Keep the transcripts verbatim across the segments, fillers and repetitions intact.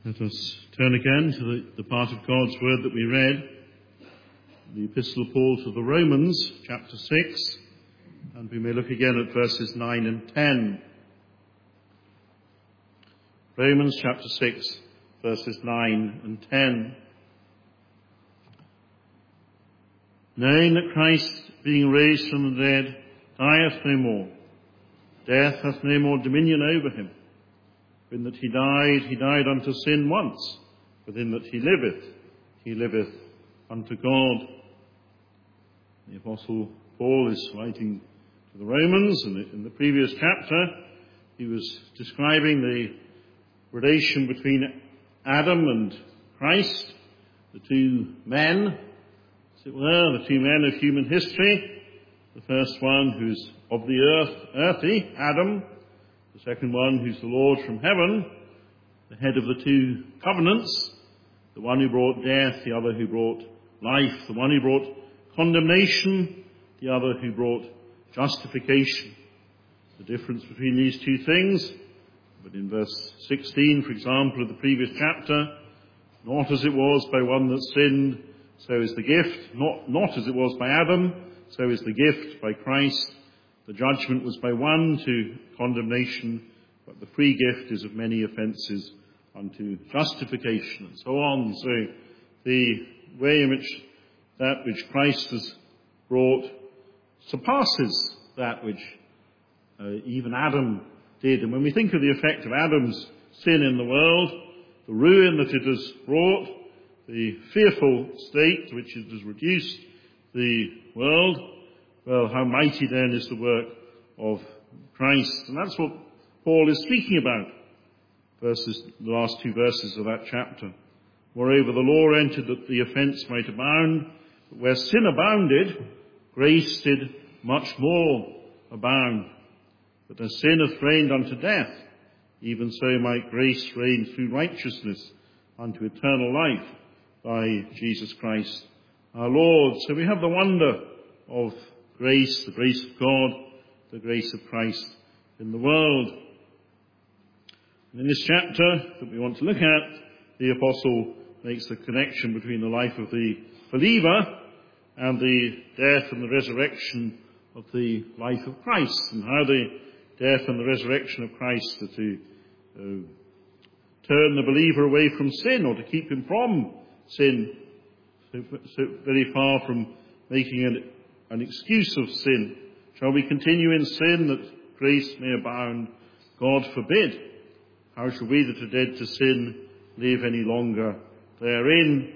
Let us turn again to the, the part of God's word that we read, the Epistle of Paul to the Romans, chapter six, and we may look again at verses nine and ten. Romans chapter six, verses nine and ten. Knowing that Christ, being raised from the dead, dieth no more, death hath no more dominion over him. In that he died, he died unto sin once, but in that he liveth, he liveth unto God. The Apostle Paul is writing to the Romans, and in the previous chapter he was describing the relation between Adam and Christ, the two men, as it were, the two men of human history. The first one who's of the earth, earthy, Adam. The second one who's the Lord from heaven, the head of the two covenants, the one who brought death, the other who brought life, the one who brought condemnation, the other who brought justification. The difference between these two things, but in verse sixteen, for example, of the previous chapter, not as it was by one that sinned, so is the gift, not, not as it was by Adam, so is the gift by Christ. The judgment was by one to condemnation, but the free gift is of many offences unto justification, and so on. So the way in which that which Christ has brought surpasses that which uh, even Adam did. And when we think of the effect of Adam's sin in the world, the ruin that it has brought, the fearful state to which it has reduced the world, well, how mighty then is the work of Christ. And that's what Paul is speaking about, verses, the last two verses of that chapter. Moreover, the law entered that the offence might abound, but where sin abounded, grace did much more abound. But as sin hath reigned unto death, even so might grace reign through righteousness unto eternal life by Jesus Christ our Lord. So we have the wonder of grace, the grace of God, the grace of Christ in the world. And in this chapter that we want to look at, the Apostle makes the connection between the life of the believer and the death and the resurrection of the life of Christ, and how the death and the resurrection of Christ are to uh, turn the believer away from sin, or to keep him from sin, so, so very far from making an an excuse of sin. Shall we continue in sin that grace may abound? God forbid. How shall we that are dead to sin live any longer therein?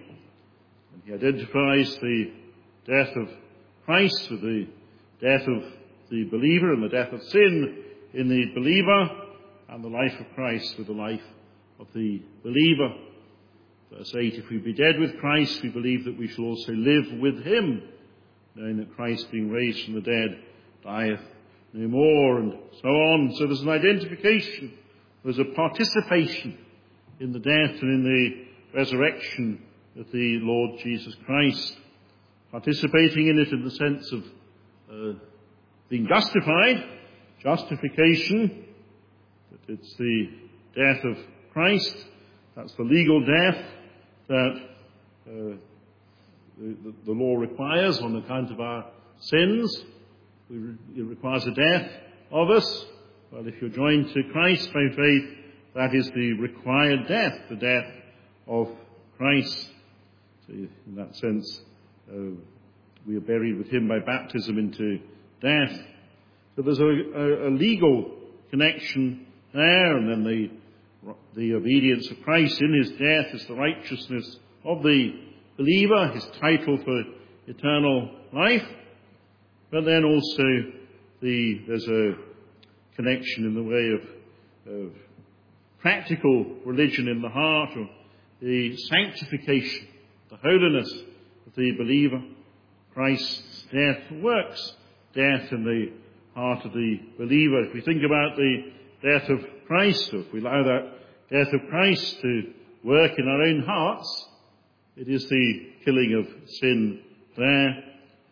And he identifies the death of Christ with the death of the believer and the death of sin in the believer, and the life of Christ with the life of the believer. Verse eight, if we be dead with Christ, we believe that we shall also live with him, knowing that Christ, being raised from the dead, dieth no more, and so on. So there's an identification, there's a participation in the death and in the resurrection of the Lord Jesus Christ. Participating in it in the sense of uh, being justified, justification, that it's the death of Christ, that's the legal death that uh, The, the, the law requires on account of our sins. We, it requires a death of us. Well, if you're joined to Christ by faith, that is the required death, the death of Christ. So in that sense, uh, we are buried with him by baptism into death. So there's a, a, a legal connection there, and then the, the obedience of Christ in his death is the righteousness of the believer, his title for eternal life. But then also the, there's a connection in the way of, of practical religion in the heart, or the sanctification, the holiness of the believer. Christ's death works death in the heart of the believer. If we think about the death of Christ, or if we allow that death of Christ to work in our own hearts, it is the killing of sin there.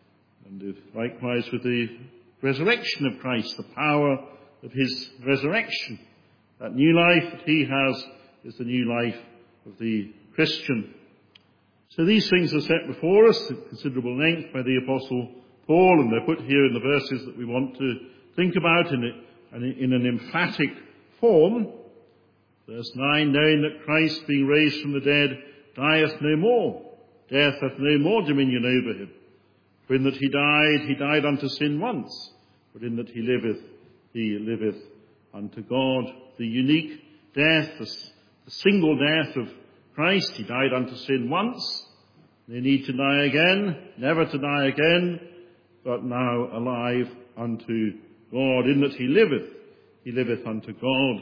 And if, likewise with the resurrection of Christ, the power of his resurrection. That new life that he has is the new life of the Christian. So these things are set before us at considerable length by the Apostle Paul, and they're put here in the verses that we want to think about in, it, in an emphatic form. Verse nine, knowing that Christ, being raised from the dead, dieth no more. Death hath no more dominion over him. For in that he died, he died unto sin once. But in that he liveth, he liveth unto God. The unique death, the, the single death of Christ. He died unto sin once. No need to die again, never to die again, but now alive unto God. In that he liveth, he liveth unto God.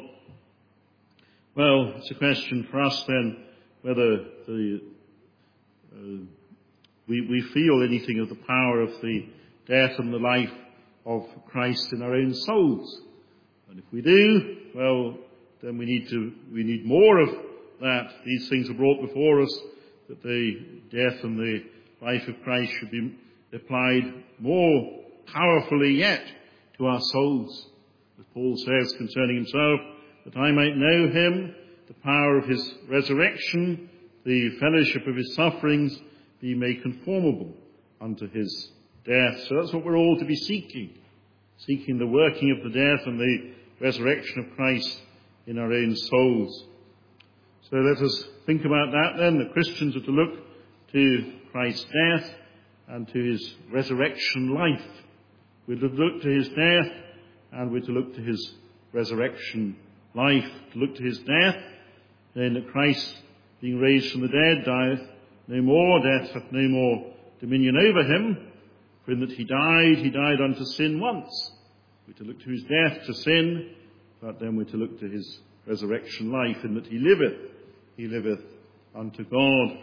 Well, it's a question for us then whether the uh, we, we feel anything of the power of the death and the life of Christ in our own souls. And if we do, well, then we need to we need more of that. These things are brought before us, that the death and the life of Christ should be applied more powerfully yet to our souls. As Paul says concerning himself, that I might know him, the power of his resurrection, the fellowship of his sufferings, be made conformable unto his death. So that's what we're all to be seeking, seeking the working of the death and the resurrection of Christ in our own souls. So let us think about that then, that Christians are to look to Christ's death and to his resurrection life. We're to look to his death and we're to look to his resurrection life. To look to his death, then that Christ, being raised from the dead, dieth no more, death hath no more dominion over him. For in that he died, he died unto sin once. We're to look to his death to sin, but then we're to look to his resurrection life, in that he liveth, he liveth unto God.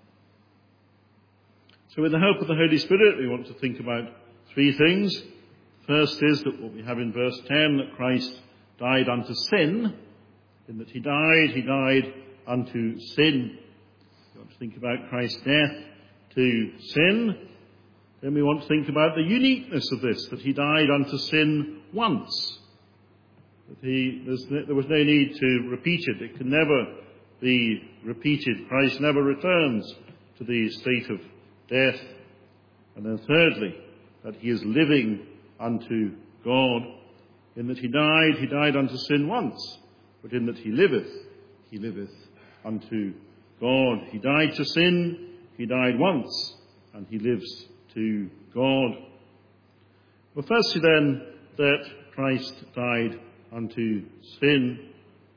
So with the help of the Holy Spirit, we want to think about three things. First is that what we have in verse ten, that Christ died unto sin. In that he died, he died unto sin. We want to think about Christ's death to sin. Then we want to think about the uniqueness of this, that he died unto sin once. That he, there was no need to repeat it. It can never be repeated. Christ never returns to the state of death. And then thirdly, that he is living unto God. In that he died, he died unto sin once. But in that he liveth, he liveth unto God. He died to sin, he died once, and he lives to God. Well, firstly then, that Christ died unto sin.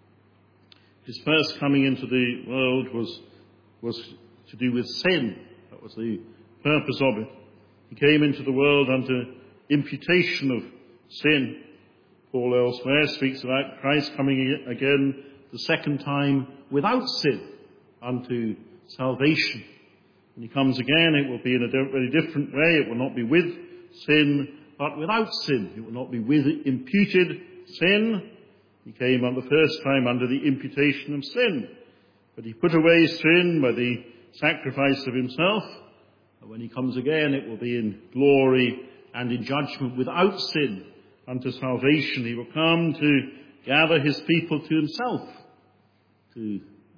His first coming into the world was, was to do with sin. That was the purpose of it. He came into the world unto imputation of sin. Paul elsewhere speaks about Christ coming again the second time without sin unto salvation. When he comes again, it will be in a very different way. It will not be with sin, but without sin. It will not be with imputed sin. He came on the first time under the imputation of sin. But he put away sin by the sacrifice of himself. And when he comes again, it will be in glory and in judgment without sin unto salvation. He will come to gather his people to himself, to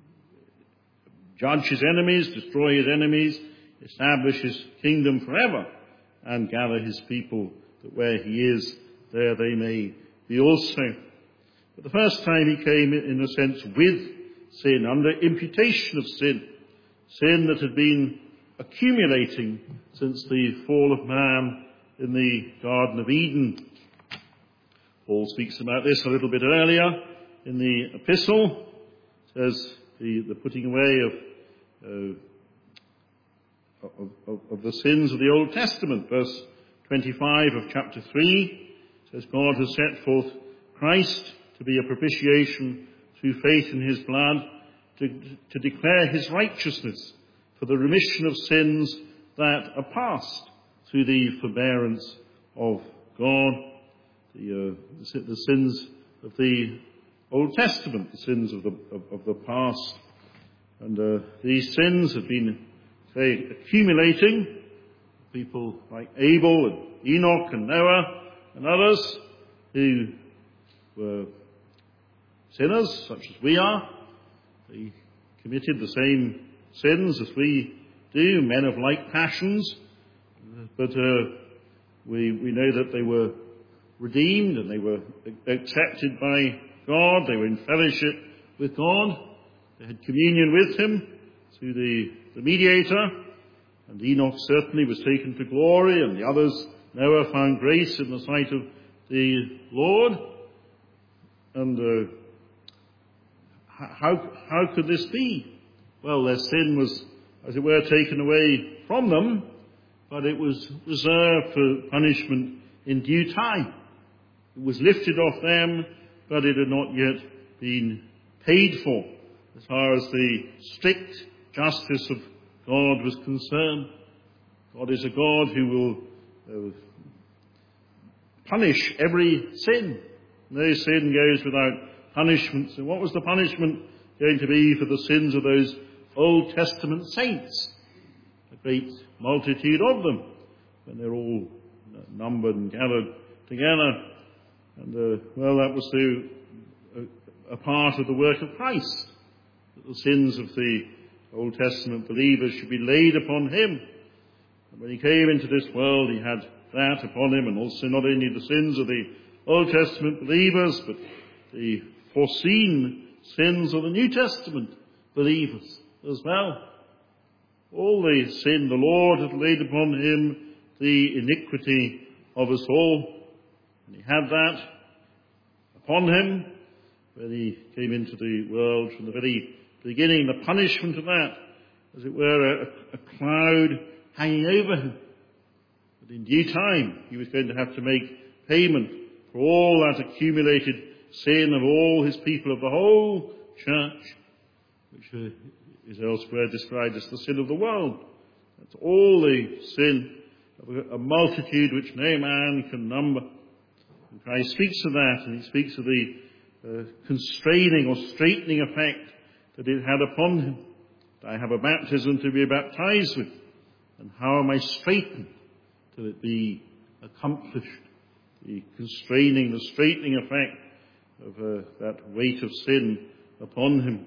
judge his enemies, destroy his enemies, establish his kingdom forever, and gather his people that where he is, there they may be also. But the first time he came, in a sense, with sin, under imputation of sin, sin that had been accumulating since the fall of man in the Garden of Eden. Paul speaks about this a little bit earlier in the epistle. It says the, the putting away of, uh, of, of, of the sins of the Old Testament. Verse twenty-five of chapter three says, God has set forth Christ to be a propitiation through faith in his blood, to, to declare his righteousness for the remission of sins that are past through the forbearance of God. The, uh, the, the sins of the Old Testament, the sins of the, of, of the past. And uh, these sins have been, say, accumulating. People like Abel and Enoch and Noah and others who were sinners, such as we are. They committed the same sins as we do, men of like passions, but uh, we, we know that they were redeemed and they were accepted by God. They were in fellowship with God. They had communion with him through the, the mediator. And Enoch certainly was taken to glory, and the others, Noah, found grace in the sight of the Lord. And uh, how, how could this be? Well, their sin was, as it were, taken away from them, but it was reserved for punishment in due time. It was lifted off them, but it had not yet been paid for, as far as the strict justice of God was concerned. God is a God who will uh, punish every sin. No sin goes without punishment. So what was the punishment going to be for the sins of those Old Testament saints? A great multitude of them, when they're all numbered and gathered together. And, uh, well, that was the, a, a part of the work of Christ, that the sins of the Old Testament believers should be laid upon him. And when he came into this world, he had that upon him, and also not only the sins of the Old Testament believers, but the foreseen sins of the New Testament believers as well. All the sin the Lord had laid upon him, the iniquity of us all. And he had that upon him when he came into the world from the very beginning, the punishment of that, as it were, a, a cloud hanging over him. But in due time, he was going to have to make payment for all that accumulated sin of all his people, of the whole church, which uh, is elsewhere described as the sin of the world. That's all the sin of a multitude which no man can number. And Christ speaks of that, and he speaks of the uh, constraining or straightening effect that it had upon him. I have a baptism to be baptized with, and how am I straightened till it be accomplished? The constraining, the straightening effect of uh, that weight of sin upon him.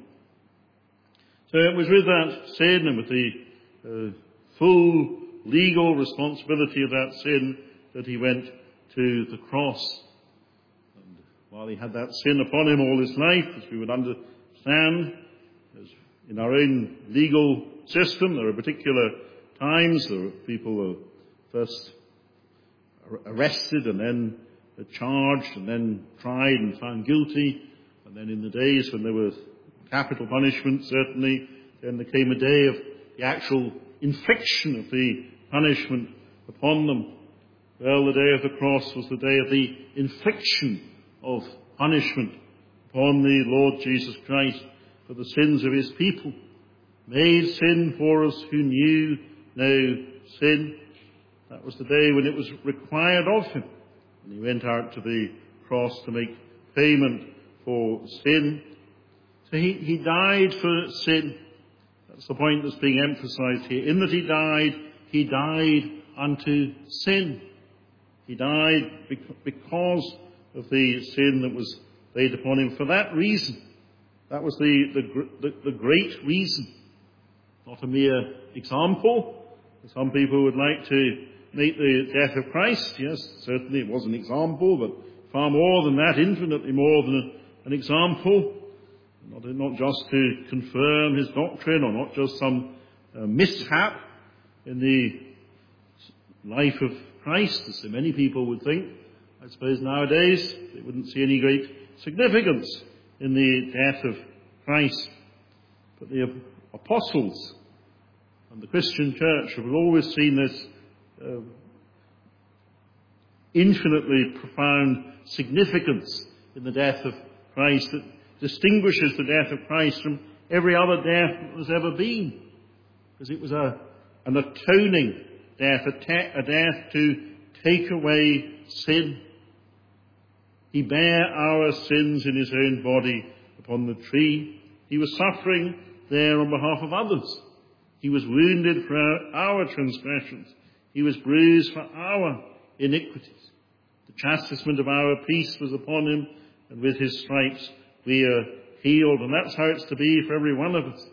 So it was with that sin and with the uh, full legal responsibility of that sin that he went to the cross. And while he had that sin upon him all his life, as we would understand, as in our own legal system, there are particular times there are people who are first arrested and then charged and then tried and found guilty. And then in the days when there was capital punishment, certainly, then there came a day of the actual infliction of the punishment upon them. Well, the day of the cross was the day of the infliction of punishment upon the Lord Jesus Christ for the sins of his people, made sin for us who knew no sin. That was the day when it was required of him, and he went out to the cross to make payment for sin. So he, he died for sin. That's the point that's being emphasized here. In that he died, he died unto sin. He died because of the sin that was laid upon him. For that reason, that was the, the, the, the great reason. Not a mere example. Some people would like to make the death of Christ. Yes, certainly it was an example, but far more than that, infinitely more than an example. Not, not just to confirm his doctrine, or not just some uh, mishap in the life of Christ, as so many people would think. I suppose nowadays they wouldn't see any great significance in the death of Christ. But the apostles and the Christian church have always seen this uh, infinitely profound significance in the death of Christ that distinguishes the death of Christ from every other death that has ever been. Because it was a, an atoning death, a, te- a death to take away sin. He bare our sins in his own body upon the tree. He was suffering there on behalf of others. He was wounded for our, our transgressions. He was bruised for our iniquities. The chastisement of our peace was upon him, and with his stripes we are healed. And that's how it's to be for every one of us.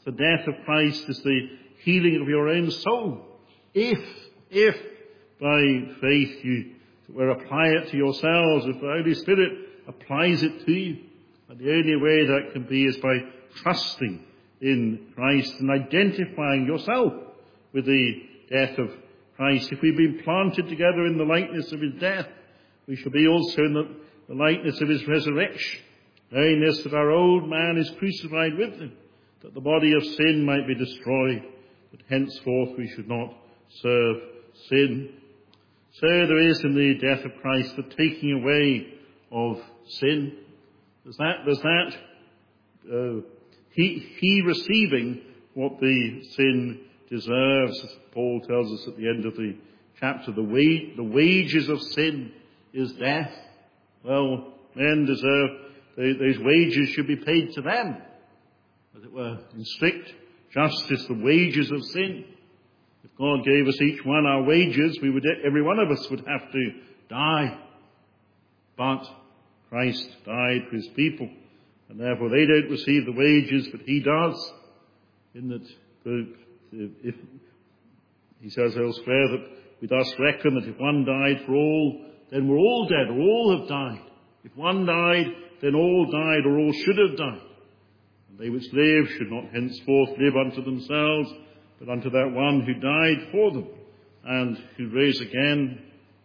the death of Christ is the healing of your own soul. If, if by faith you were apply it to yourselves, if the Holy Spirit applies it to you, and the only way that can be is by trusting in Christ and identifying yourself with the death of Christ. If we've been planted together in the likeness of his death, we shall be also in the, the likeness of his resurrection, knowing this, that our old man is crucified with him, that the body of sin might be destroyed, that henceforth we should not serve sin. So there is in the death of Christ the taking away of sin. There's that, there's that uh, he, he receiving what the sin deserves, as Paul tells us at the end of the chapter. The, wa- the wages of sin is death. Well, men deserve, they, those wages should be paid to them, as it were, in strict justice, the wages of sin. If God gave us each one our wages, we would, every one of us would have to die. But Christ died for his people, and therefore they don't receive the wages, but he does. In that, the, the, if he says elsewhere that we thus reckon that if one died for all, then we're all dead, or all have died. If one died, then all died, or all should have died. And they which live should not henceforth live unto themselves, but unto that one who died for them, and who rose again.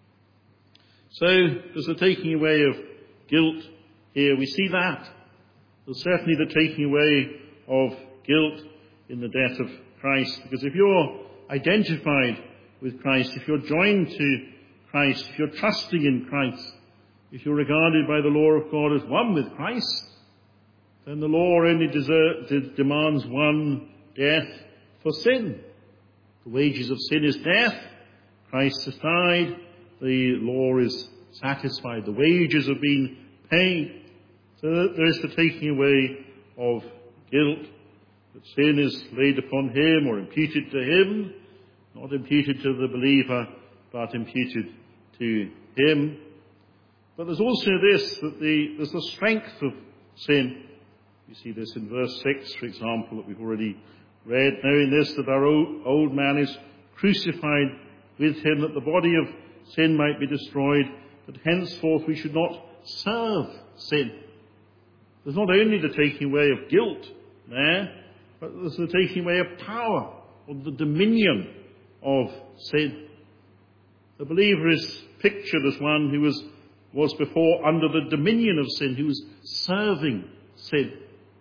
So there's the taking away of guilt here. We see that. There's certainly the taking away of guilt in the death of Christ. Because if you're identified with Christ, if you're joined to Christ, if you're trusting in Christ, if you're regarded by the law of God as one with Christ, then the law only desert, de- demands one death for sin. The wages of sin is death. Christ has died. The law is satisfied. The wages have been paid. So there is the taking away of guilt. That sin is laid upon him or imputed to him, not imputed to the believer, but imputed to him. But there's also this, that the, there's the strength of sin. You see this in verse six, for example, that we've already read, knowing this, that our old, old man is crucified with him, that the body of sin might be destroyed, that henceforth we should not serve sin. There's not only the taking away of guilt there, but there's the taking away of power, or the dominion of sin. The believer is pictured as one who was, was before under the dominion of sin, who was serving sin.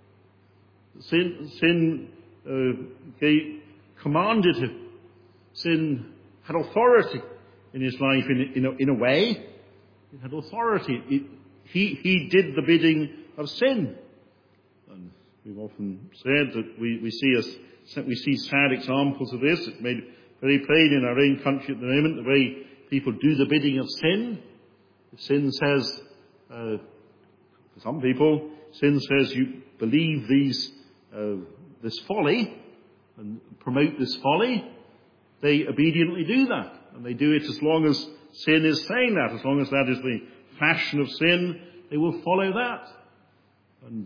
Sin, sin uh, gave, commanded him. Sin had authority in his life in, in, a, in a way. It had authority. It, he, he did the bidding of sin. And we've often said that we, we, see a, we see sad examples of this. It's made very plain in our own country at the moment, the way people do the bidding of sin. If sin says, uh, for some people, sin says you believe these, uh, this folly and promote this folly, they obediently do that. And they do it as long as sin is saying that. As long as that is the fashion of sin, they will follow that. And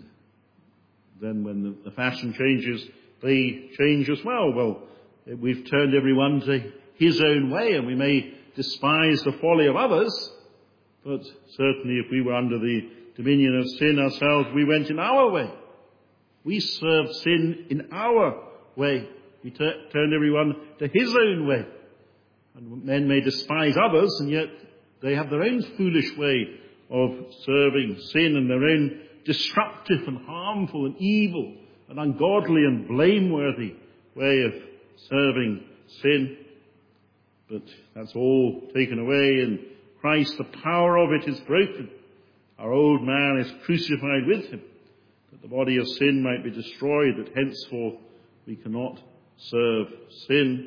then when the, the fashion changes, they change as well. Well, we've turned everyone to his own way, and we may despise the folly of others, but certainly if we were under the dominion of sin ourselves, we went in our way. We served sin in our way. We ter- turned everyone to his own way. And men may despise others, and yet they have their own foolish way of serving sin, and their own destructive and harmful and evil and ungodly and blameworthy way of serving sin. But that's all taken away in Christ. The power of it is broken. Our old man is crucified with him, that the body of sin might be destroyed, that henceforth we cannot serve sin.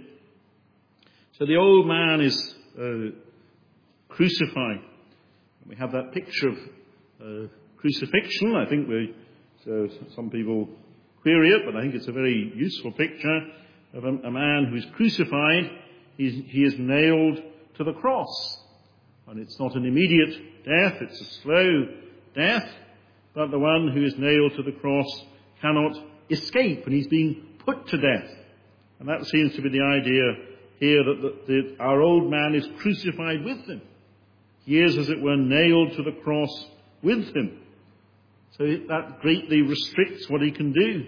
So the old man is uh, crucified. We have that picture of uh, crucifixion. I think we, so some people query it, but I think it's a very useful picture of a, a man who is crucified. He's, he is nailed to the cross. And it's not an immediate death, it's a slow death, but the one who is nailed to the cross cannot escape, and he's being put to death. And that seems to be the idea here, that, that, that our old man is crucified with him. He is, as it were, nailed to the cross with him. So that greatly restricts what he can do.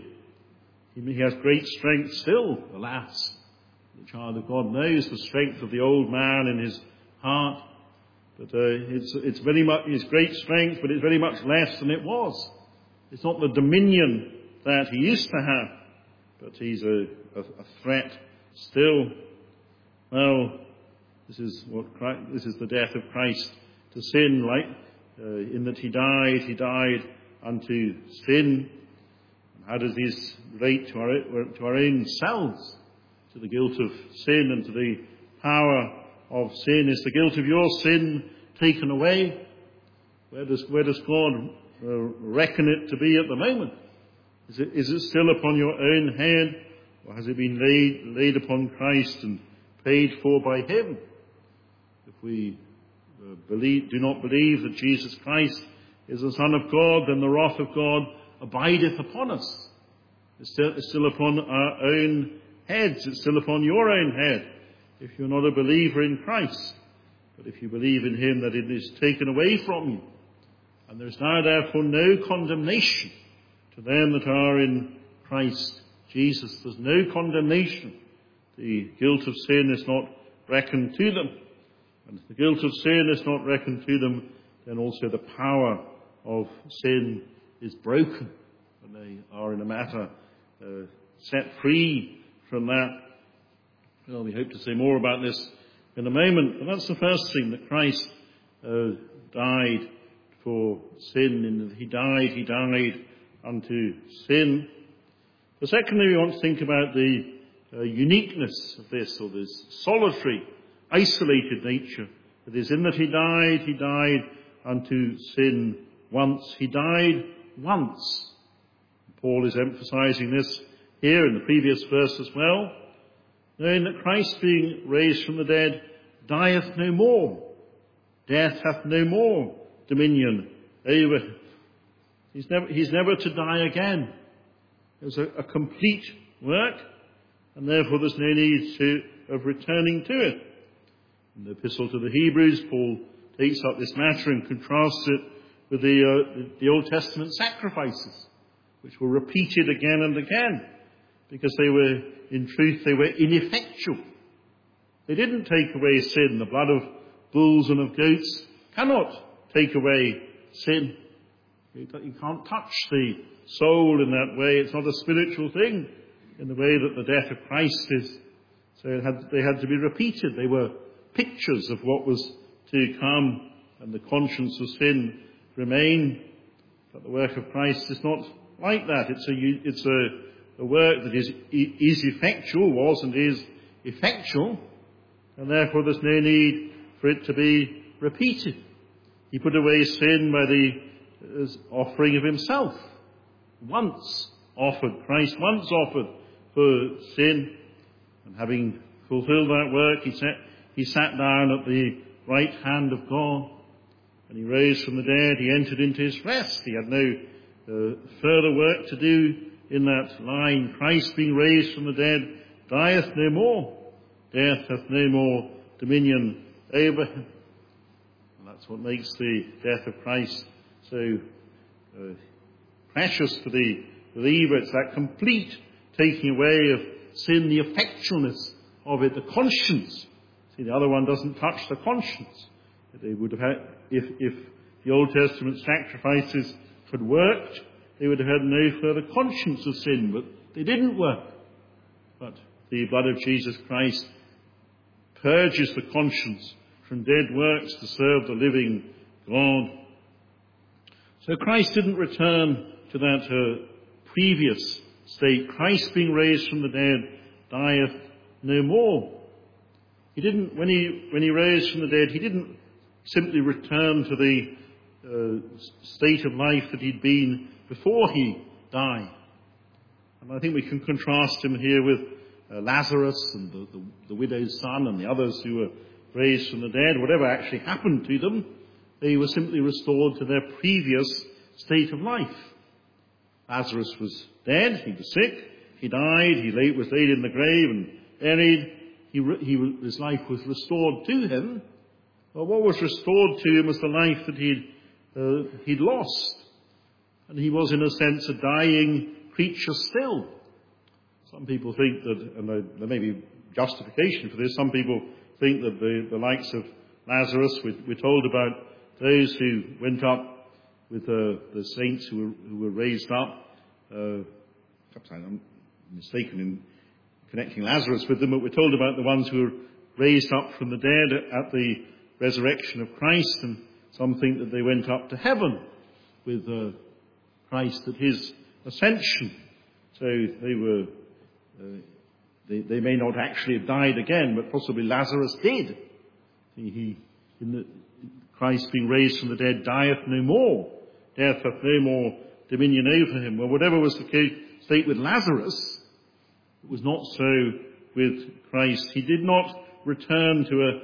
He has great strength still, alas. The child of God knows the strength of the old man in his heart. But uh, it's, it's very much, it's great strength, but it's very much less than it was. It's not the dominion that he used to have, but he's a, a, a threat still. Well, this is what Christ, this is the death of Christ to sin, like uh, in that he died, he died unto sin. And how does this relate to our to our own selves, to the guilt of sin and to the power of sin? Is the guilt of your sin taken away? Where does where does God uh, reckon it to be at the moment? Is it is it still upon your own head, or has it been laid laid upon Christ and paid for by him? If we uh, believe, do not believe that Jesus Christ is the Son of God, then the wrath of God abideth upon us. It's still, it's still upon our own heads. It's still upon your own head if you're not a believer in Christ. But if you believe in him, that it is taken away from you. And there is now therefore no condemnation to them that are in Christ Jesus. There's no condemnation. The guilt of sin is not reckoned to them. And if the guilt of sin is not reckoned to them, then also the power of sin is broken, and they are in a matter uh, set free from that. Well, we hope to say more about this in a moment, but that's the first thing, that Christ uh, died for sin, and he died, he died unto sin. But secondly, we want to think about the uh, uniqueness of this, or this solitary, isolated nature that is in that he died, he died unto sin once. He died once. Paul is emphasizing this here in the previous verse as well, knowing that Christ, being raised from the dead, dieth no more. Death hath no more dominion over him. He's never, he's never to die again. There's a, a complete work, and therefore there's no need to, of returning to it. In the Epistle to the Hebrews, Paul takes up this matter and contrasts it with the, uh, the, the Old Testament sacrifices, which were repeated again and again, because they were, in truth, they were ineffectual. They didn't take away sin. The blood of bulls and of goats cannot take away sin. You can't touch the soul in that way. It's not a spiritual thing in the way that the death of Christ is. So it had, they had to be repeated. They were pictures of what was to come, and the conscience of sin remain. But the work of Christ is not like that. It's a, it's a, a work that is, is effectual, was and is effectual, and therefore there's no need for it to be repeated. He put away sin by the uh, offering of himself. Once offered, Christ once offered for sin, and having fulfilled that work, he sat, he sat down at the right hand of God, and he rose from the dead. He entered into his rest. He had no uh, further work to do in that line. Christ, being raised from the dead, dieth no more. Death hath no more dominion over him. And that's what makes the death of Christ so uh, precious to the believer. It's that complete taking away of sin, the effectualness of it, the conscience. See, the other one doesn't touch the conscience. They would have had, if, if the Old Testament sacrifices had worked, they would have had no further conscience of sin, but they didn't work. But the blood of Jesus Christ purges the conscience from dead works to serve the living God. So Christ didn't return to that uh, previous state. Christ, being raised from the dead, dieth no more. He didn't, when he, when he rose from the dead, he didn't simply return to the uh, state of life that he'd been before he died. And I think we can contrast him here with uh, Lazarus and the, the, the widow's son and the others who were raised from the dead. Whatever actually happened to them, they were simply restored to their previous state of life. Lazarus was dead, he was sick, he died, he lay, was laid in the grave and buried, he, he, his life was restored to him. Well, what was restored to him was the life that he'd, uh, he'd lost. And he was, in a sense, a dying creature still. Some people think that, and there may be justification for this, some people think that the, the likes of Lazarus, we, we're told about those who went up with uh, the saints who were, who were raised up. Uh, perhaps I'm mistaken in connecting Lazarus with them, but we're told about the ones who were raised up from the dead at the resurrection of Christ, and some think that they went up to heaven with uh, Christ at his ascension. So they were, uh, they, they may not actually have died again, but possibly Lazarus did. He, he in the, Christ being raised from the dead dieth no more. Death hath no more dominion over him. Well, whatever was the case, state with Lazarus, it was not so with Christ. He did not return to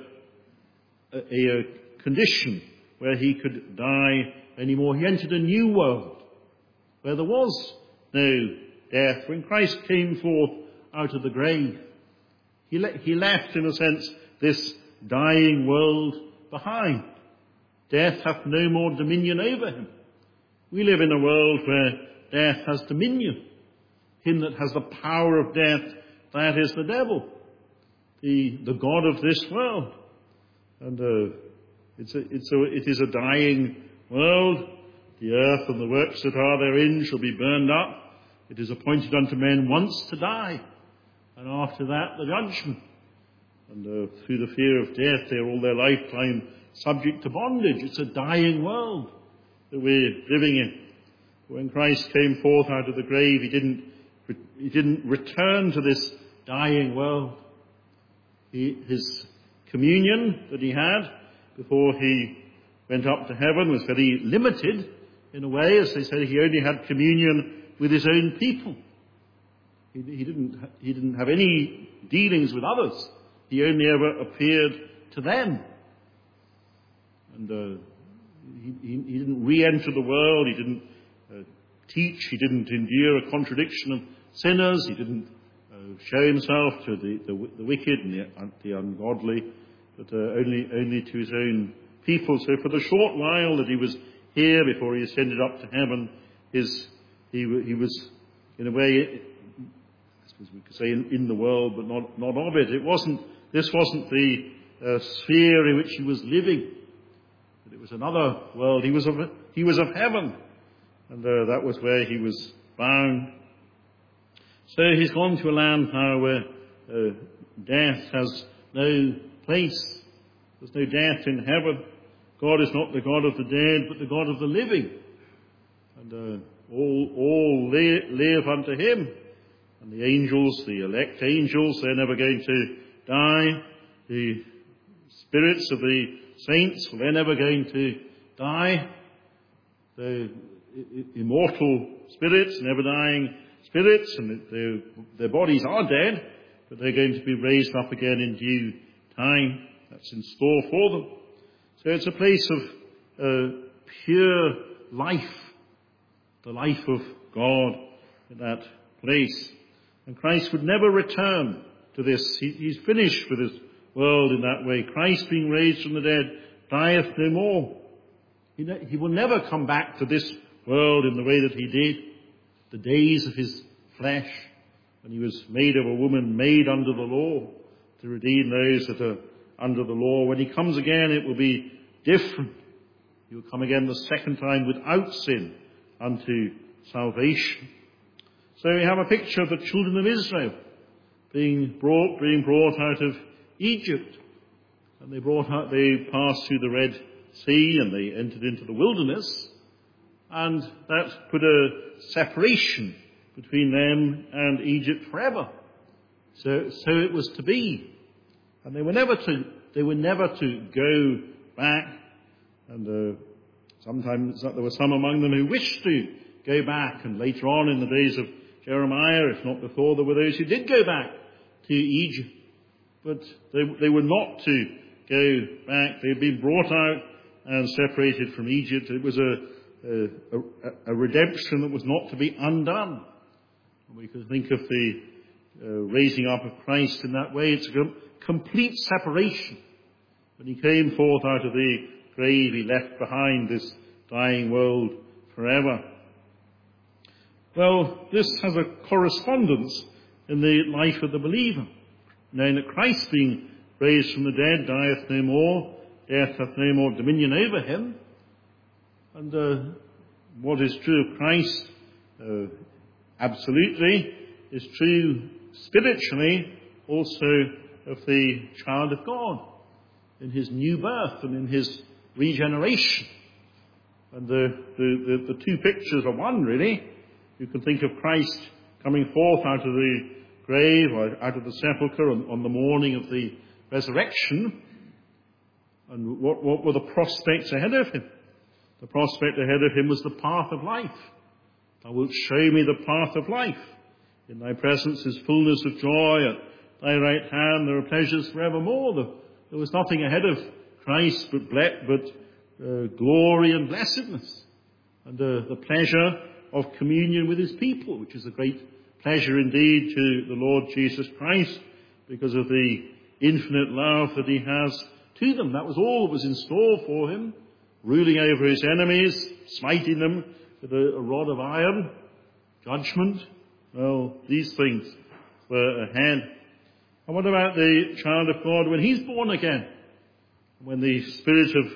a, a, a condition where he could die anymore. He entered a new world where there was no death. When Christ came forth out of the grave, he, le- he left, in a sense, this dying world behind. Death hath no more dominion over him. We live in a world where death has dominion. Him that has the power of death, that is the devil, the, the god of this world. And uh, it's a, it's a, it is a dying world. The earth and the works that are therein shall be burned up. It is appointed unto men once to die, and after that the judgment. And uh, through the fear of death, they are all their lifetime subject to bondage. It's a dying world that we're living in. When Christ came forth out of the grave, he didn't, he didn't return to this dying world. He, his communion that he had before he went up to heaven was very limited in a way. As they said, he only had communion with his own people. He, he didn't, he didn't have any dealings with others. He only ever appeared to them. And uh, he, he, he didn't re-enter the world. He didn't uh, teach. He didn't endure a contradiction of sinners. He didn't uh, show himself to the, the, the wicked and the, the ungodly, but uh, only, only to his own people. So for the short while that he was here before he ascended up to heaven, his, he, he was, in a way, I suppose we could say in, in the world, but not, not of it. It wasn't, this wasn't the uh, sphere in which he was living. But it was another world. He was of, he was of heaven. And uh, that was where he was bound. So he's gone to a land now where uh, death has no place. There's no death in heaven. God is not the God of the dead, but the God of the living. And uh, all, all li- live unto him. And the angels, the elect angels, they're never going to die. The spirits of the saints, well, they're never going to die. The immortal spirits, never dying spirits, and their, their bodies are dead, but they're going to be raised up again in due time. That's in store for them. So it's a place of uh, pure life, the life of God in that place. And Christ would never return to this. He, he's finished with this world in that way. Christ, being raised from the dead, dieth no more. He, ne- he will never come back to this world in the way that he did. The days of his flesh, when he was made of a woman, made under the law, to redeem those that are under the law. When he comes again, it will be different. He will come again the second time without sin unto salvation. So we have a picture of the children of Israel being brought, being brought out of Egypt. And they brought out, they passed through the Red Sea and they entered into the wilderness. And that put a separation between them and Egypt forever. So, so it was to be. And they were never to, they were never to go back. And uh, sometimes there were some among them who wished to go back. And later on in the days of Jeremiah, if not before, there were those who did go back to Egypt. But they, they were not to go back. They had been brought out and separated from Egypt. It was a, a, a, a redemption that was not to be undone. We could think of the uh, raising up of Christ in that way. It's a com- complete separation. When he came forth out of the grave, he left behind this dying world forever. Well, this has a correspondence in the life of the believer, knowing that Christ, being raised from the dead, dieth no more, death hath no more dominion over him. And uh, what is true of Christ, uh, absolutely, is true spiritually also of the child of God, in his new birth and in his regeneration. And the, the, the, the two pictures are one, really. You can think of Christ coming forth out of the grave, or out of the sepulchre on, on the morning of the resurrection. And what, what were the prospects ahead of him? The prospect ahead of him was the path of life. Thou wilt show me the path of life. In thy presence is fullness of joy. At thy right hand there are pleasures forevermore. There was nothing ahead of Christ but, but uh, glory and blessedness. And uh, the pleasure of communion with his people, which is a great pleasure indeed to the Lord Jesus Christ, because of the infinite love that he has to them. That was all that was in store for him, ruling over his enemies, smiting them with a, a rod of iron, judgment. Well, these things were ahead. And what about the child of God when he's born again? When the Spirit of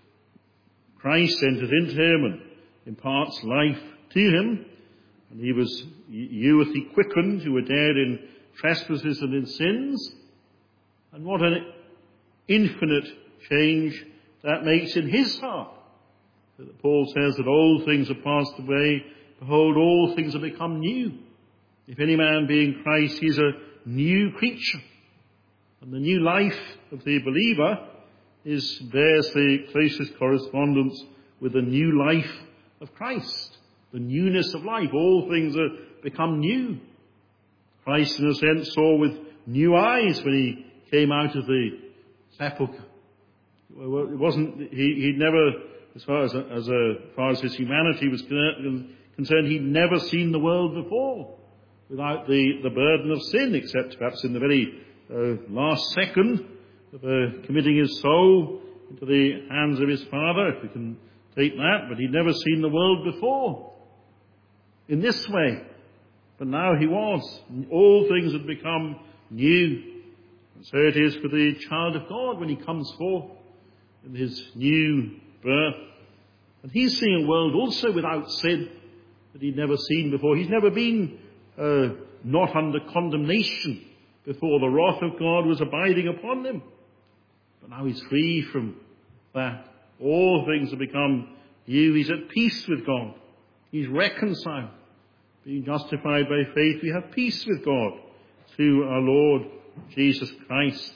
Christ enters into him and imparts life to him, and he was, you hath he quickened who were dead in trespasses and in sins. And what an infinite change that makes in his heart. That Paul says that old things are passed away, behold, all things have become new. If any man be in Christ, he is a new creature. And the new life of the believer is bears the closest correspondence with the new life of Christ. The newness of life. All things have become new. Christ, in a sense, saw with new eyes when he came out of the sepulchre. Well, it wasn't, he, he'd never, as far as, as, a, as far as his humanity was concerned, he'd never seen the world before without the, the burden of sin, except perhaps in the very uh, last second of uh, committing his soul into the hands of his Father, if we can take that. But he'd never seen the world before in this way. But now he was. All things had become new. And so it is for the child of God when he comes forth in his new birth. And he's seeing a world also without sin that he'd never seen before. He's never been uh, not under condemnation before the wrath of God was abiding upon him. But now he's free from that. All things have become new. He's at peace with God. He's reconciled. Being justified by faith, we have peace with God through our Lord Jesus Christ.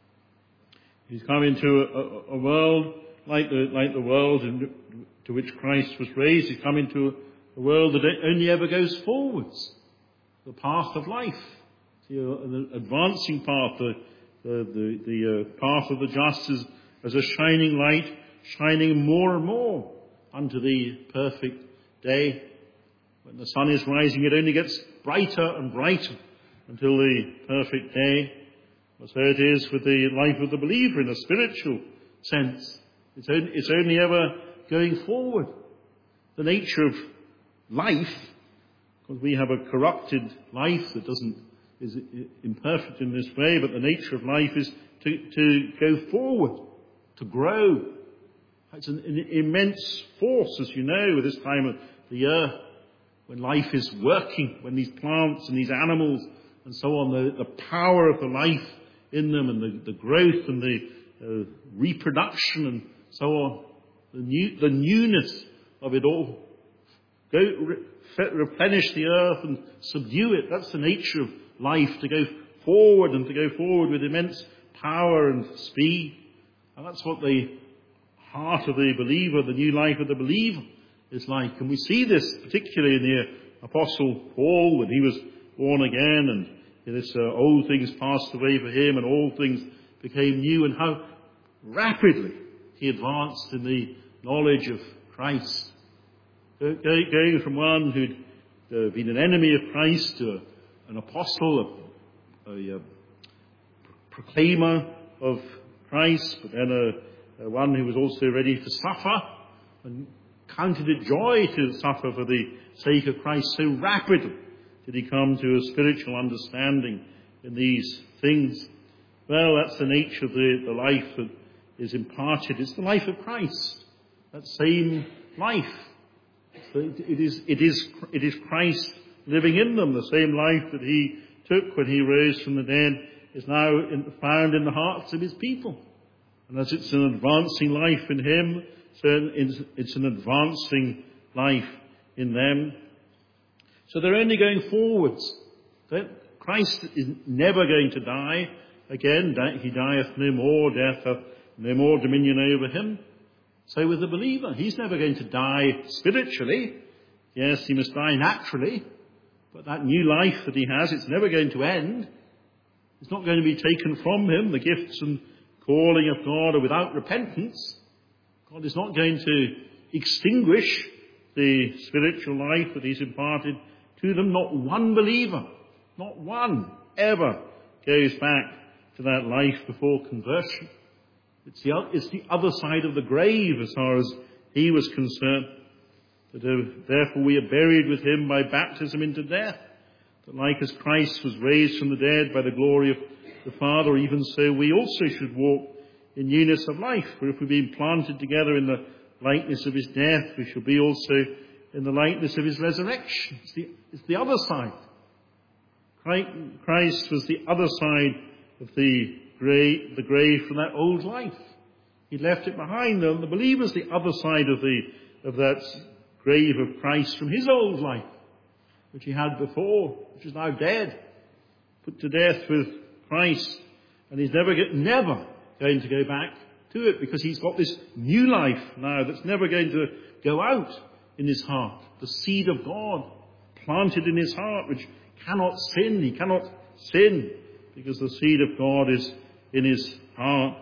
He's come into a, a, a world like the, like the world in, to which Christ was raised. He's come into a, a world that only ever goes forwards. The path of life. The, the advancing path, the, the, the, the uh, path of the just is as a shining light, shining more and more unto the perfect day. When the sun is rising, it only gets brighter and brighter until the perfect day. So it is with the life of the believer in a spiritual sense. It's only, it's only ever going forward. The nature of life, because we have a corrupted life that doesn't is imperfect in this way, but the nature of life is to, to go forward, to grow. It's an, an immense force, as you know, at this time of the year, when life is working, when these plants and these animals and so on, the, the power of the life in them and the, the growth and the uh, reproduction and so on, the, new, the newness of it all. Go re- replenish the earth and subdue it. That's the nature of life, to go forward and to go forward with immense power and speed. And that's what the heart of the believer, the new life of the believer is like. And we see this particularly in the Apostle Paul when he was born again, and this uh, old things passed away for him and all things became new, and how rapidly he advanced in the knowledge of Christ. Going from one who'd uh, been an enemy of Christ, uh, an apostle, a, a, a proclaimer of Christ, but then a, a one who was also ready to suffer and counted it joy to suffer for the sake of Christ. So rapidly did he come to a spiritual understanding in these things. Well, that's the nature of the, the life that is imparted. It's the life of Christ, that same life. It is, it is, it is Christ living in them. The same life that he took when he rose from the dead is now in, found in the hearts of his people. And as it's an advancing life in him, so it's, it's an advancing life in them. So they're only going forwards. Christ is never going to die again. He dieth no more, death hath no more dominion over him. So with the believer, he's never going to die spiritually. Yes, he must die naturally, but that new life that he has, it's never going to end. It's not going to be taken from him. The gifts and calling of God are without repentance. God is not going to extinguish the spiritual life that he's imparted to them. Not one believer, not one, ever goes back to that life before conversion. It's the, it's the other side of the grave as far as he was concerned. That, uh, therefore we are buried with him by baptism into death. That like as Christ was raised from the dead by the glory of the Father, even so we also should walk in newness of life. For if we've been planted together in the likeness of his death, we shall be also in the likeness of his resurrection. It's the, it's the other side. Christ was the other side of the grave, the grave from that old life. He left it behind them. The believer's the other side of the of that grave of Christ from his old life, which he had before, which is now dead, put to death with Christ, and he's never get, never going to go back to it, because he's got this new life now that's never going to go out in his heart. The seed of God planted in his heart, which cannot sin. He cannot sin because the seed of God is in his heart.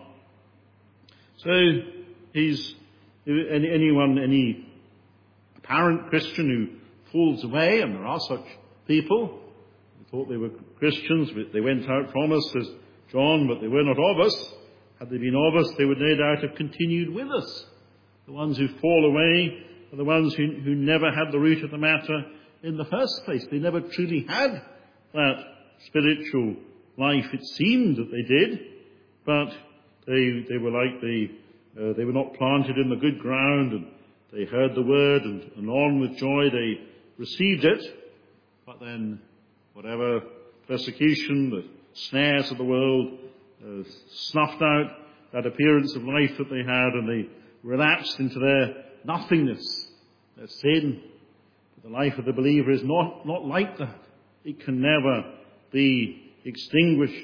So he's anyone, any apparent Christian who falls away, and there are such people who thought they were Christians, but they went out from us, says John, but they were not of us. Had they been of us, they would no doubt have continued with us. The ones who fall away are the ones who, who never had the root of the matter in the first place. They never truly had that spiritual life. It seemed that they did, but they they were like the uh, they were not planted in the good ground, and they heard the word, and, and on with joy they received it. But then, whatever persecution, the snares of the world uh, snuffed out that appearance of life that they had, and they relapsed into their nothingness, their sin. But the life of the believer is not, not like that. It can never be extinguished.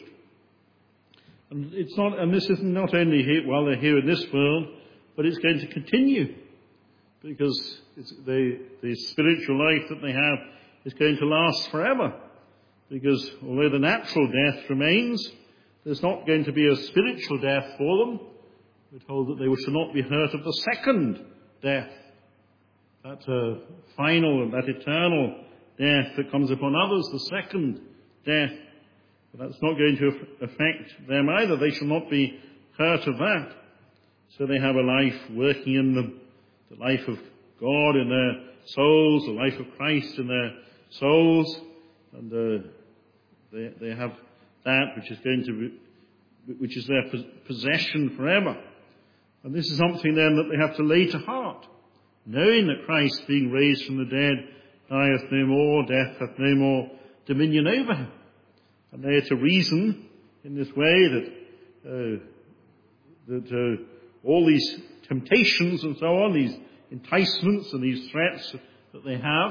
And it's not, and this isn't not only here, while they're here in this world, but it's going to continue, because it's the, the spiritual life that they have is going to last forever. Because although the natural death remains, there's not going to be a spiritual death for them. We're told that they shall not be hurt of the second death, that uh, final and that eternal death that comes upon others, the second death. But that's not going to affect them either. They shall not be hurt of that. So they have a life working in them, the life of God in their souls, the life of Christ in their souls, and uh, they they have that which is going to be, which is their possession forever. And this is something then that they have to lay to heart, knowing that Christ, being raised from the dead, dieth no more, death hath no more dominion over him. And they are to reason in this way that uh, that uh, all these temptations and so on, these enticements and these threats that they have,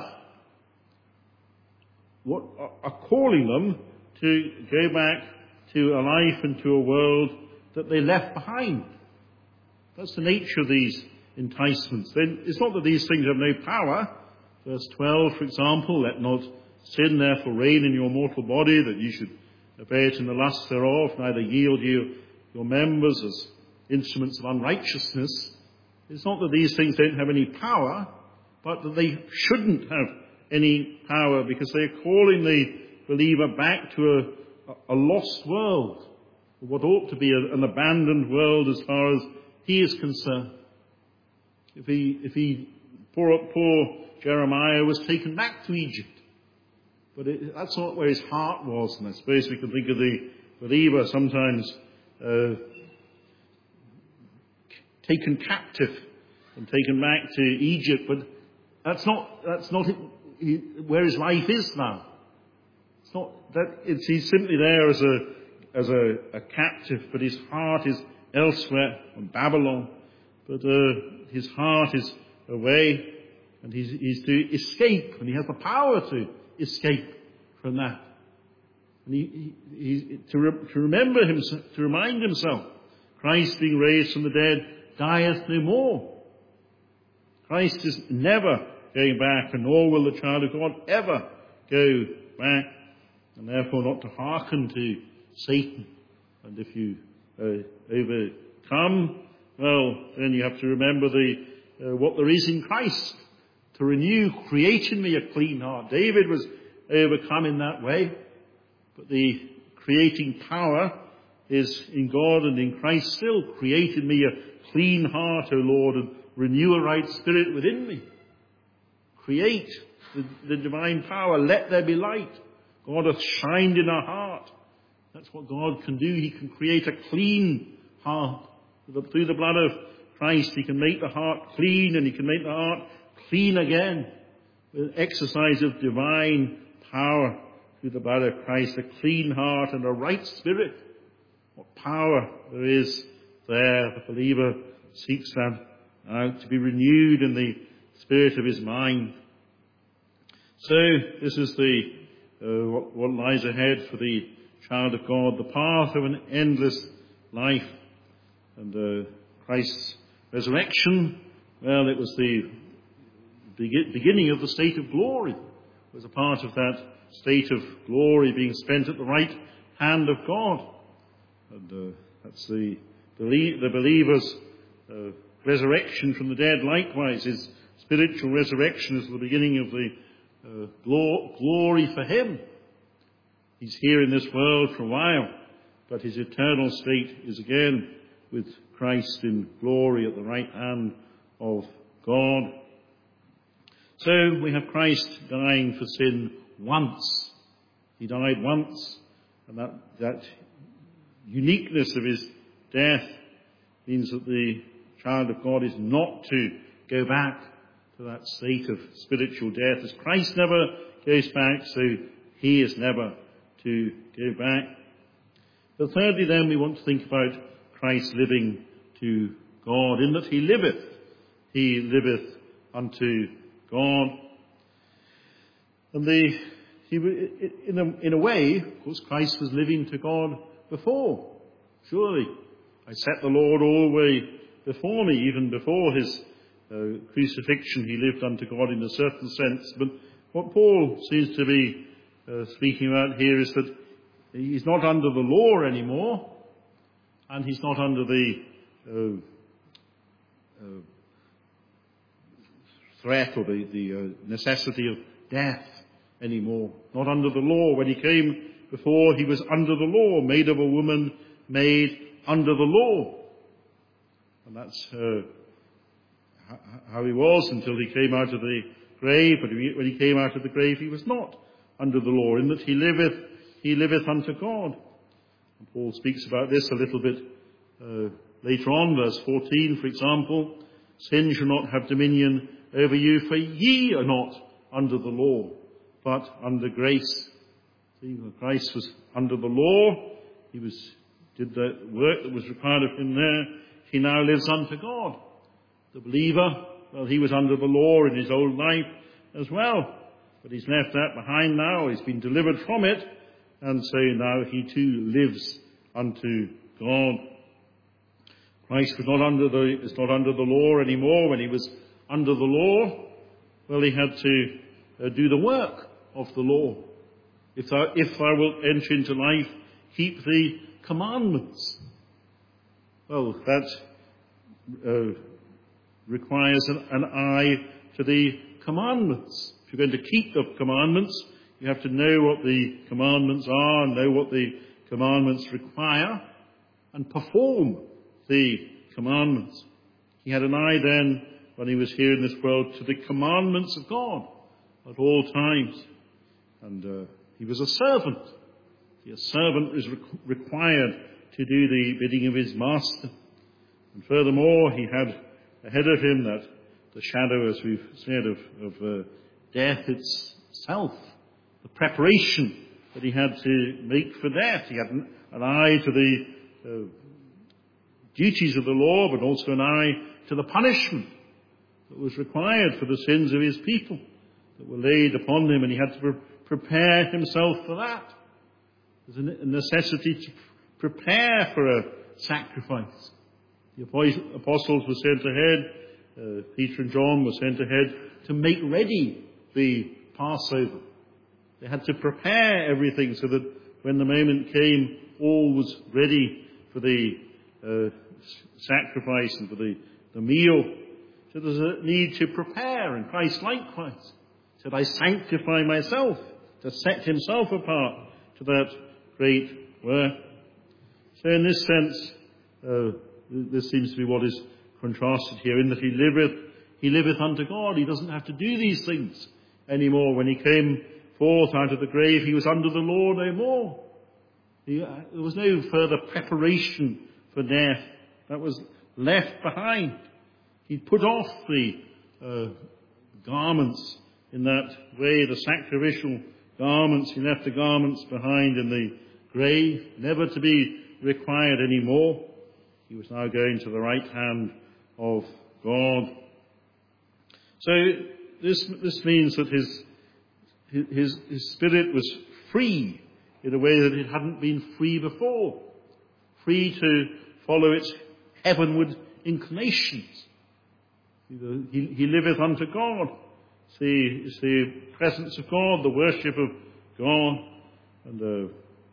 what are calling them to go back to a life and to a world that they left behind. That's the nature of these enticements. Then it's not that these things have no power. Verse twelve, for example, let not sin therefore reign in your mortal body, that you should obey it in the lust thereof, neither yield you your members as instruments of unrighteousness. It's not that these things don't have any power, but that they shouldn't have any power, because they're calling the believer back to a, a lost world, what ought to be a, an abandoned world as far as he is concerned. If he, if he, poor, poor Jeremiah was taken back to Egypt, but it, that's not where his heart was, and I suppose we can think of the believer sometimes uh, taken captive and taken back to Egypt, but that's not that's not he, where his life is now. It's not that it's he's simply there as a as a, a captive, but his heart is elsewhere in Babylon. But uh, his heart is away, and he's, he's to escape, and he has the power to escape from that. And he, he, he to, re, to remember himself, to remind himself, Christ being raised from the dead dieth no more. Christ is never going back, and nor will the child of God ever go back, and therefore not to hearken to Satan. And if you uh, overcome, well, then you have to remember the uh, what there is in Christ to renew, create in me a clean heart. David was overcome in that way, but the creating power is in God and in Christ still. Create in me a clean heart, O Lord, and renew a right spirit within me. Create the, the divine power. Let there be light. God hath shined in our heart. That's what God can do. He can create a clean heart. Through the blood of Christ, he can make the heart clean, and he can make the heart clean again with exercise of divine power through the blood of Christ. A clean heart and a right spirit. What power there is there. The believer seeks that out, to be renewed in the spirit of his mind. So this is the uh, what, what lies ahead for the child of God, the path of an endless life. And uh, Christ's resurrection, well, it was the beginning of the state of glory. It was a part of that state of glory being spent at the right hand of God. And uh, that's the, the believer's uh, resurrection from the dead. Likewise, his spiritual resurrection is the beginning of the uh, glor- glory for him. He's here in this world for a while, but his eternal state is again with Christ in glory at the right hand of God. So we have Christ dying for sin once. He died once, and that, that uniqueness of his death means that the child of God is not to go back to that state of spiritual death. As Christ never goes back, so he is never to go back. But thirdly then, we want to think about Christ living to God, in that he liveth. He liveth unto God. And the, he, in, a, in a way, of course, Christ was living to God before. Surely, I set the Lord always before me. Even before his uh, crucifixion, he lived unto God in a certain sense. But what Paul seems to be uh, speaking about here is that he's not under the law anymore, and he's not under the uh, uh, threat or the, the uh, necessity of death anymore. Not under the law. When he came before, he was under the law, made of a woman, made under the law. And that's uh, how he was until he came out of the grave. But when he came out of the grave, he was not under the law, in that he liveth, he liveth unto God. And Paul speaks about this a little bit uh, later on, verse fourteen, for example. Sin shall not have dominion over you, for ye are not under the law, but under grace. See, when Christ was under the law, he was did the work that was required of him there. He now lives unto God. The believer, well, he was under the law in his old life as well, but he's left that behind now. He's been delivered from it, and so now he too lives unto God. Christ was not under the is not under the law anymore. When he was under the law, well, he had to uh, do the work of the law. If thou, if thou wilt enter into life, keep the commandments. Well, that uh, requires an, an eye to the commandments. If you're going to keep the commandments, you have to know what the commandments are, know what the commandments require, and perform the commandments. He had an eye then, when he was here in this world, to the commandments of God at all times. And uh, he was a servant. A servant is re- required to do the bidding of his master. And furthermore, he had ahead of him that the shadow, as we've said, of, of uh, death itself, the preparation that he had to make for death. He had an, an eye to the uh, duties of the law, but also an eye to the punishment that was required for the sins of his people that were laid upon him, and he had to pre- prepare himself for that. There's a necessity to prepare for a sacrifice. The apostles were sent ahead, uh, Peter and John were sent ahead to make ready the Passover. They had to prepare everything so that when the moment came, all was ready for the uh, sacrifice and for the, the meal. So there's a need to prepare, and Christ likewise said, I sanctify myself, to set himself apart to that great work. So in this sense, uh, this seems to be what is contrasted here, in that he liveth, he liveth unto God. He doesn't have to do these things anymore. When he came forth out of the grave, he was under the law no more. He, uh, there was no further preparation for death. That was left behind. He put off the uh, garments in that way, the sacrificial garments. He left the garments behind in the grave, never to be required anymore. He was now going to the right hand of God. So this this means that his his his spirit was free in a way that it hadn't been free before, free to follow its heavenward inclinations. He, he liveth unto God. It's the, it's the presence of God, the worship of God, and uh,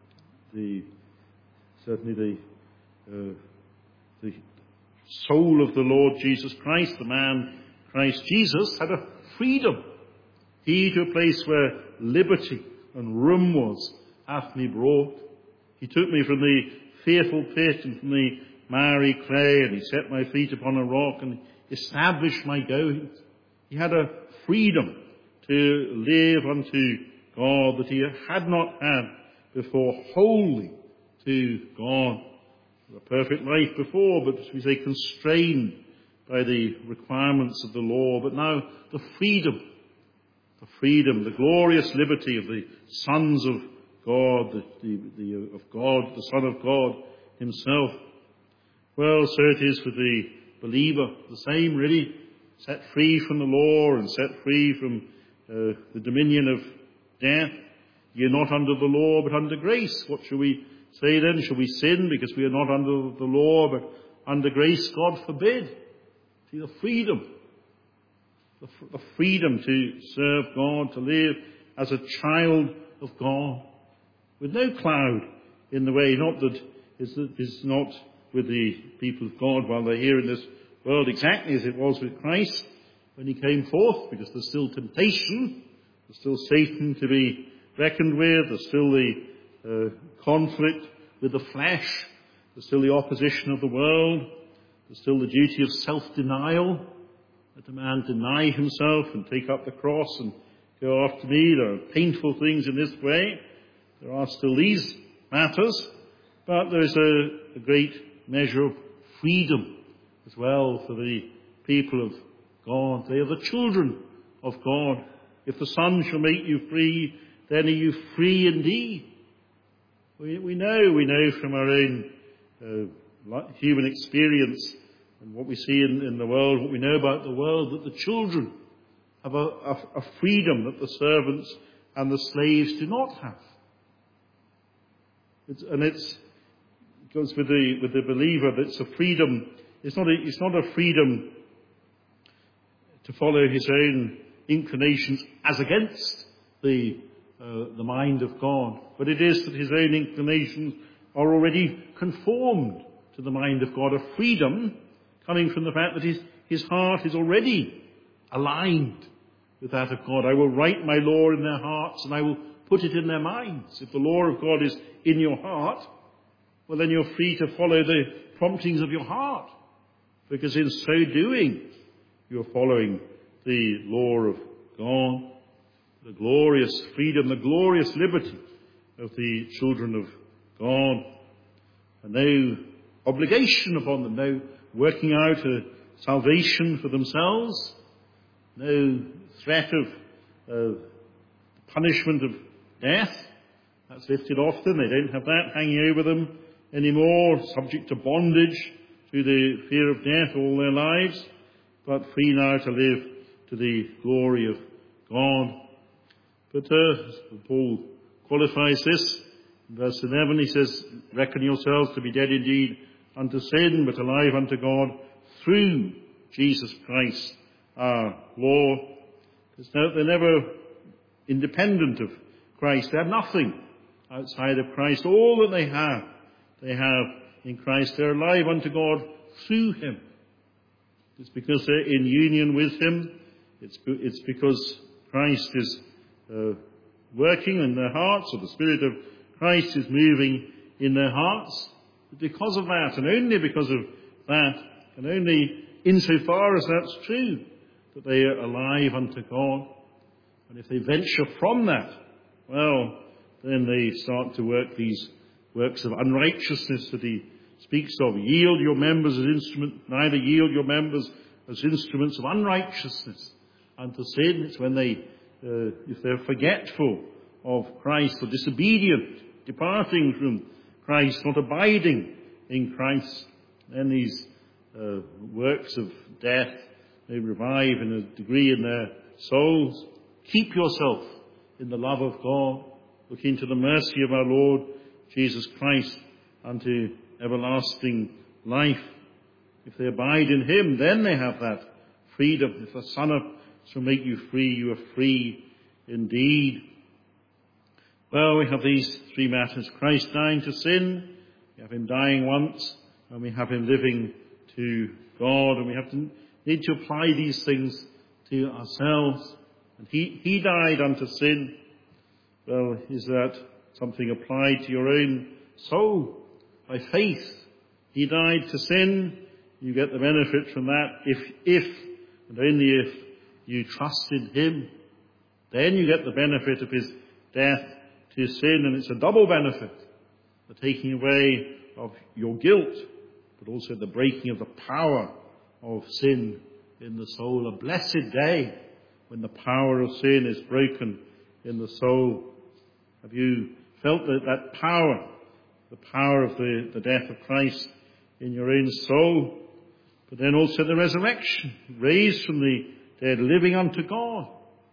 the certainly the uh, the soul of the Lord Jesus Christ, the man Christ Jesus, had a freedom. He to a place where liberty and room was, hath me brought. He took me from the fearful pit and from the miry clay, and he set my feet upon a rock and established my goings. He had a freedom to live unto God that he had not had before, wholly to God. A perfect life before, but as we say, constrained by the requirements of the law. But now the freedom, the freedom, the glorious liberty of the sons of God, the, the, the of God, the Son of God himself. Well, so it is with the believer, the same really, set free from the law and set free from uh, the dominion of death. You're not under the law, but under grace. What shall we say then? Shall we sin because we are not under the law, but under grace? God forbid. See, the freedom, the, f- the freedom to serve God, to live as a child of God, with no cloud in the way. Not that it's, it's not with the people of God while they're here in this world exactly as it was with Christ when he came forth, because there's still temptation, there's still Satan to be reckoned with, there's still the uh, conflict with the flesh, there's still the opposition of the world, there's still the duty of self-denial, that a man deny himself and take up the cross and go after me. There are painful things in this way. There are still these matters, but there is a, a great measure of freedom as well for the people of God. They are the children of God. If the Son shall make you free, then are you free indeed. We, we know, we know from our own uh, human experience and what we see in, in the world, what we know about the world, that the children have a, a, a freedom that the servants and the slaves do not have. It's, and it's, it goes with the with the believer that it's a freedom. It's not a, it's not a freedom to follow his own inclinations as against the uh, the mind of God, but it is that his own inclinations are already conformed to the mind of God. A freedom coming from the fact that his his heart is already aligned with that of God. I will write my law in their hearts and I will put it in their minds. If the law of God is in your heart, well, then you're free to follow the promptings of your heart, because in so doing, you're following the law of God, the glorious freedom, the glorious liberty of the children of God, and no obligation upon them, no working out a salvation for themselves, no threat of uh, punishment of death. That's lifted off them. They don't have that hanging over them anymore, subject to bondage to the fear of death all their lives, but free now to live to the glory of God. But uh, Paul qualifies this. In verse eleven he says, reckon yourselves to be dead indeed unto sin, but alive unto God through Jesus Christ our Lord. No, they're never independent of Christ. They have nothing outside of Christ. All that they have, they have in Christ. They're alive unto God through him. It's because they're in union with him. It's, it's because Christ is uh, working in their hearts, or the Spirit of Christ is moving in their hearts. Because of that, and only because of that, and only insofar as that's true, that they are alive unto God. And if they venture from that, well, then they start to work these works of unrighteousness that he speaks of. Yield your members as instruments, neither yield your members as instruments of unrighteousness unto sin. It's when they, uh, if they're forgetful of Christ, or disobedient, departing from Christ, not abiding in Christ, then these uh, works of death, they revive in a degree in their souls. Keep yourself in the love of God. Look into the mercy of our Lord Jesus Christ unto everlasting life. If they abide in him, then they have that freedom. If the Son of shall make you free, you are free indeed. Well, we have these three matters. Christ dying to sin, we have him dying once, and we have him living to God, and we have to need to apply these things to ourselves. And he, he died unto sin. Well, is that something applied to your own soul? By faith, he died to sin. You get the benefit from that if, if, and only if you trust in him. Then you get the benefit of his death to sin, and it's a double benefit. The taking away of your guilt, but also the breaking of the power of sin in the soul. A blessed day when the power of sin is broken in the soul. Have you felt that, that power, the power of the, the death of Christ in your own soul? But then also the resurrection, raised from the dead, living unto God.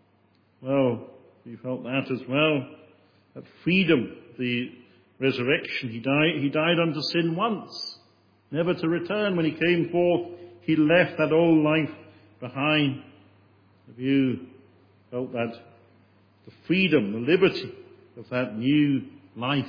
Well, you felt that as well. That freedom, the resurrection. He died, he died unto sin once, never to return. When he came forth, he left that old life behind. Have you felt that, the freedom, the liberty of that new life?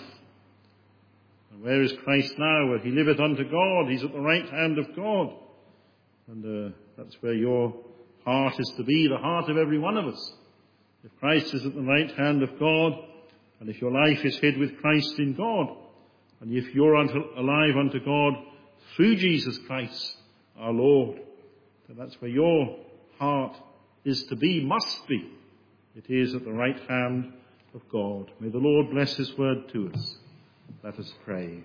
And where is Christ now? Where he liveth unto God. He's at the right hand of God. And uh, that's where your heart is to be, the heart of every one of us. If Christ is at the right hand of God, and if your life is hid with Christ in God, and if you're unto, alive unto God through Jesus Christ our Lord, then that's where your heart is to be, must be. It is at the right hand of God. May the Lord bless his word to us. Let us pray.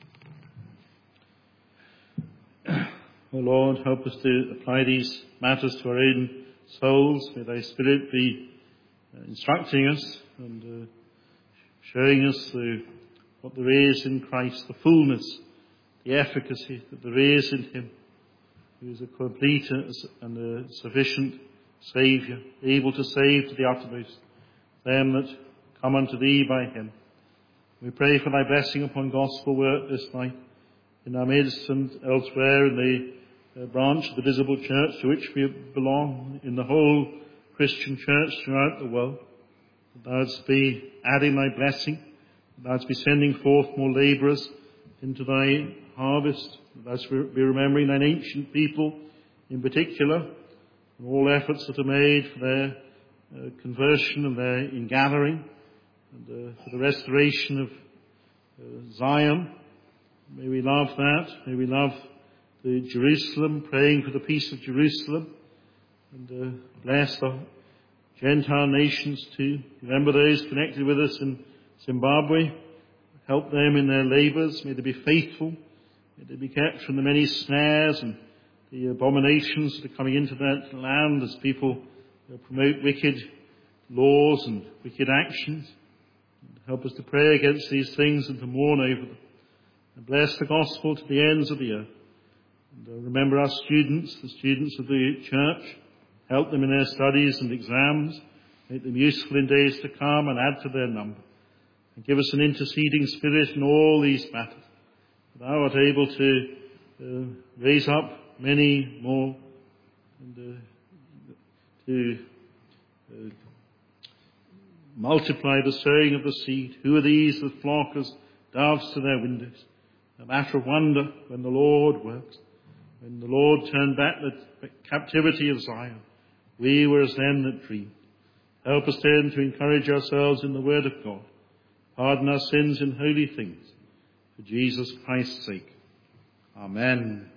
O Lord, help us to apply these matters to our own souls. May thy Spirit be uh, instructing us and uh, showing us the, what there is in Christ, the fullness, the efficacy that there is in him, who is a complete and a sufficient Saviour, able to save to the uttermost them that come unto thee by him. We pray for thy blessing upon gospel work this night, in our midst and elsewhere in the uh, branch of the visible church to which we belong, in the whole Christian church throughout the world. That thou wouldst be adding thy blessing, that thou wouldst be sending forth more labourers into thy harvest, that thou wouldst be remembering thine ancient people in particular, and all efforts that are made for their uh, conversion and their ingathering, and uh, for the restoration of uh, Zion. May we love that. May we love the Jerusalem, praying for the peace of Jerusalem, and uh, bless the Gentile nations too. Remember those connected with us in Zimbabwe. Help them in their labours. May they be faithful. May they be kept from the many snares and the abominations that are coming into that land as people uh, promote wicked laws and wicked actions. And help us to pray against these things and to mourn over them. And bless the gospel to the ends of the earth. And uh, remember our students, the students of the church. Help them in their studies and exams. Make them useful in days to come and add to their number. And give us an interceding spirit in all these matters. Thou art able to uh, raise up many more and uh, to uh, multiply the sowing of the seed. Who are these that flock as doves to their windows? A matter of wonder when the Lord works. When the Lord turned back the captivity of Zion, we were as them that dreamed. Help us then to encourage ourselves in the word of God. Pardon our sins in holy things, for Jesus Christ's sake. Amen.